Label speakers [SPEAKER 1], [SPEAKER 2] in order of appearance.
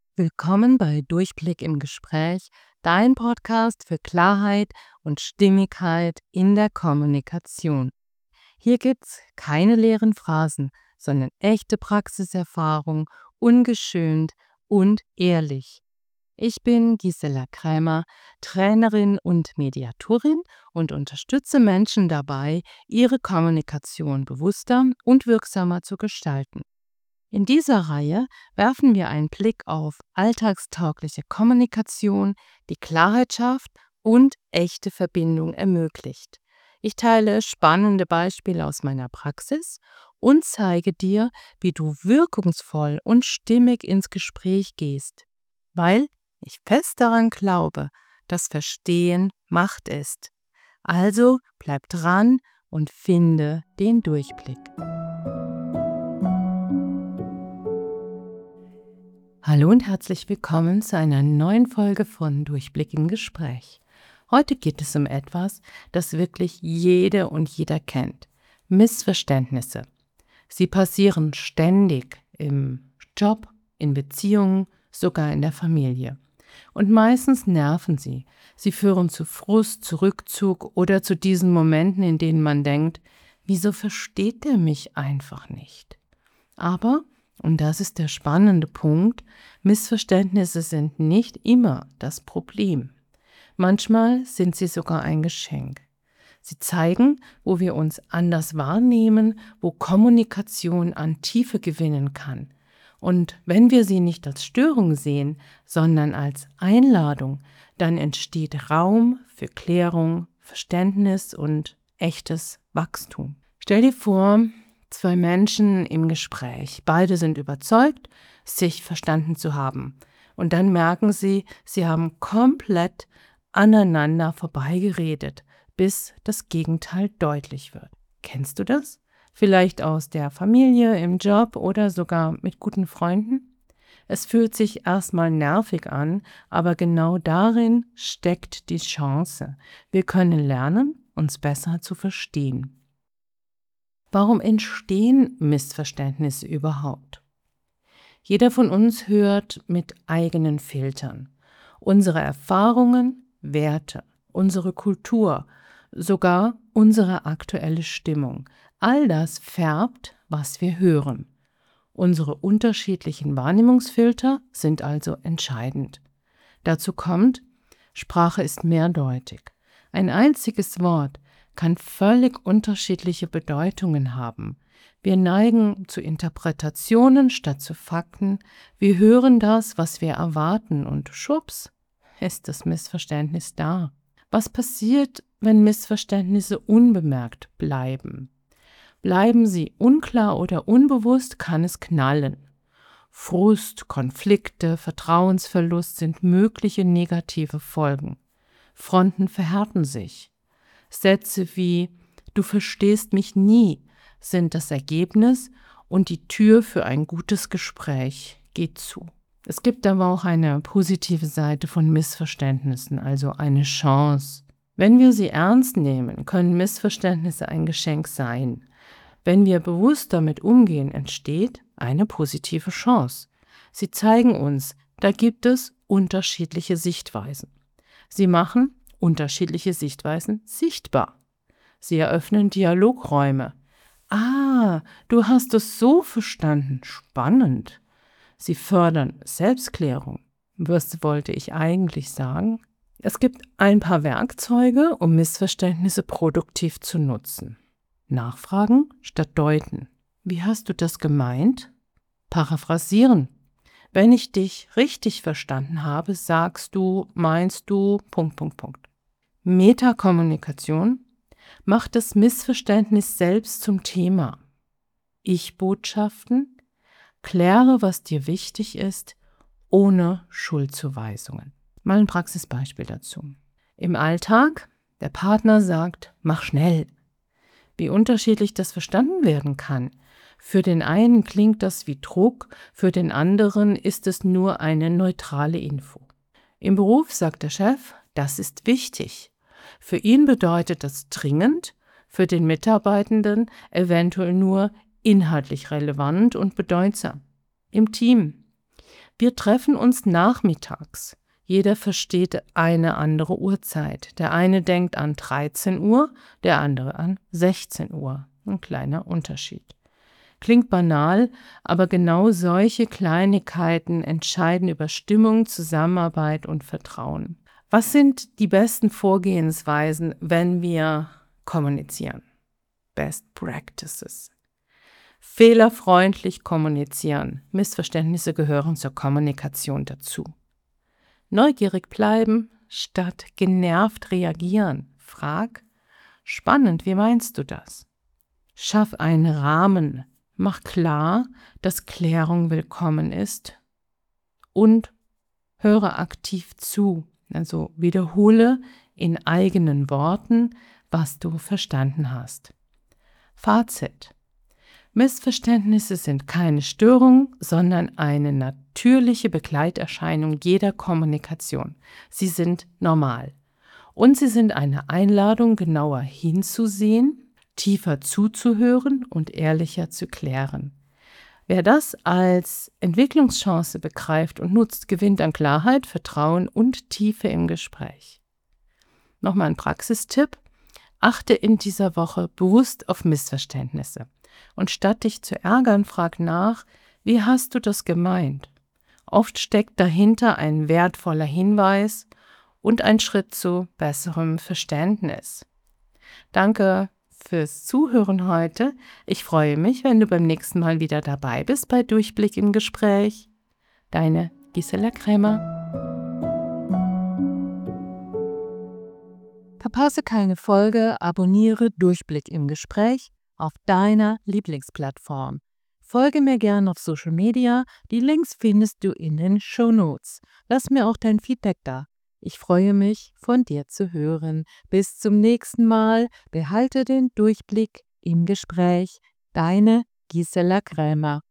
[SPEAKER 1] Willkommen bei Durchblick im Gespräch, dein Podcast für Klarheit und Stimmigkeit in der Kommunikation. Hier gibt's keine leeren Phrasen, sondern echte Praxiserfahrung, ungeschönt und ehrlich. Ich bin Gisela Krämer, Trainerin und Mediatorin und unterstütze Menschen dabei, ihre Kommunikation bewusster und wirksamer zu gestalten. In dieser Reihe werfen wir einen Blick auf alltagstaugliche Kommunikation, die Klarheit schafft und echte Verbindung ermöglicht. Ich teile spannende Beispiele aus meiner Praxis und zeige dir, wie du wirkungsvoll und stimmig ins Gespräch gehst, weil ich fest daran glaube, dass Verstehen Macht ist. Also bleib dran und finde den Durchblick. Hallo und herzlich willkommen zu einer neuen Folge von Durchblick im Gespräch. Heute geht es um etwas, das wirklich jede und jeder kennt: Missverständnisse. Sie passieren ständig im Job, in Beziehungen, sogar in der Familie. Und meistens nerven sie. Sie führen zu Frust, zu Rückzug oder zu diesen Momenten, in denen man denkt: Wieso versteht der mich einfach nicht? Aber, und das ist der spannende Punkt, Missverständnisse sind nicht immer das Problem. Manchmal sind sie sogar ein Geschenk. Sie zeigen, wo wir uns anders wahrnehmen, wo Kommunikation an Tiefe gewinnen kann. Und wenn wir sie nicht als Störung sehen, sondern als Einladung, dann entsteht Raum für Klärung, Verständnis und echtes Wachstum. Stell dir vor, zwei Menschen im Gespräch. Beide sind überzeugt, sich verstanden zu haben. Und dann merken sie, sie haben komplett aneinander vorbeigeredet, bis das Gegenteil deutlich wird. Kennst du das? Vielleicht aus der Familie, im Job oder sogar mit guten Freunden? Es fühlt sich erstmal nervig an, aber genau darin steckt die Chance. Wir können lernen, uns besser zu verstehen. Warum entstehen Missverständnisse überhaupt? Jeder von uns hört mit eigenen Filtern. Unsere Erfahrungen, Werte, unsere Kultur, sogar unsere aktuelle Stimmung. All das färbt, was wir hören. Unsere unterschiedlichen Wahrnehmungsfilter sind also entscheidend. Dazu kommt, Sprache ist mehrdeutig. Ein einziges Wort kann völlig unterschiedliche Bedeutungen haben. Wir neigen zu Interpretationen statt zu Fakten. Wir hören das, was wir erwarten, und schwupps, ist das Missverständnis da. Was passiert, wenn Missverständnisse unbemerkt bleiben? Bleiben sie unklar oder unbewusst, kann es knallen. Frust, Konflikte, Vertrauensverlust sind mögliche negative Folgen. Fronten verhärten sich. Sätze wie „Du verstehst mich nie“ sind das Ergebnis und die Tür für ein gutes Gespräch geht zu. Es gibt aber auch eine positive Seite von Missverständnissen, also eine Chance. Wenn wir sie ernst nehmen, können Missverständnisse ein Geschenk sein. Wenn wir bewusst damit umgehen, entsteht eine positive Chance. Sie zeigen uns, da gibt es unterschiedliche Sichtweisen. Sie machen unterschiedliche Sichtweisen sichtbar. Sie eröffnen Dialogräume. Ah, du hast es so verstanden. Spannend. Sie fördern Selbstklärung. Was wollte ich eigentlich sagen? Es gibt ein paar Werkzeuge, um Missverständnisse produktiv zu nutzen. Nachfragen statt deuten. Wie hast du das gemeint? Paraphrasieren. Wenn ich dich richtig verstanden habe, sagst du, meinst du, .. Metakommunikation macht das Missverständnis selbst zum Thema. Ich-Botschaften, kläre, was dir wichtig ist, ohne Schuldzuweisungen. Mal ein Praxisbeispiel dazu. Im Alltag, der Partner sagt, mach schnell. Wie unterschiedlich das verstanden werden kann. Für den einen klingt das wie Druck, für den anderen ist es nur eine neutrale Info. Im Beruf sagt der Chef, das ist wichtig. Für ihn bedeutet das dringend, für den Mitarbeitenden eventuell nur inhaltlich relevant und bedeutsam. Im Team. Wir treffen uns nachmittags. Jeder versteht eine andere Uhrzeit. Der eine denkt an 13 Uhr, der andere an 16 Uhr. Ein kleiner Unterschied. Klingt banal, aber genau solche Kleinigkeiten entscheiden über Stimmung, Zusammenarbeit und Vertrauen. Was sind die besten Vorgehensweisen, wenn wir kommunizieren? Best Practices. Fehlerfreundlich kommunizieren. Missverständnisse gehören zur Kommunikation dazu. Neugierig bleiben statt genervt reagieren. Frag: Spannend, wie meinst du das? Schaff einen Rahmen. Mach klar, dass Klärung willkommen ist. Und höre aktiv zu. Also wiederhole in eigenen Worten, was du verstanden hast. Fazit: Missverständnisse sind keine Störung, sondern eine natürliche Begleiterscheinung jeder Kommunikation. Sie sind normal. Und sie sind eine Einladung, genauer hinzusehen, tiefer zuzuhören und ehrlicher zu klären. Wer das als Entwicklungschance begreift und nutzt, gewinnt an Klarheit, Vertrauen und Tiefe im Gespräch. Nochmal ein Praxistipp: Achte in dieser Woche bewusst auf Missverständnisse. Und statt dich zu ärgern, frag nach: Wie hast du das gemeint? Oft steckt dahinter ein wertvoller Hinweis und ein Schritt zu besserem Verständnis. Danke fürs Zuhören heute. Ich freue mich, wenn du beim nächsten Mal wieder dabei bist bei Durchblick im Gespräch. Deine Gisela Krämer. Verpasse keine Folge, abonniere Durchblick im Gespräch auf deiner Lieblingsplattform. Folge mir gerne auf Social Media, die Links findest du in den Shownotes. Lass mir auch dein Feedback da. Ich freue mich, von dir zu hören. Bis zum nächsten Mal. Behalte den Durchblick im Gespräch. Deine Gisela Krämer.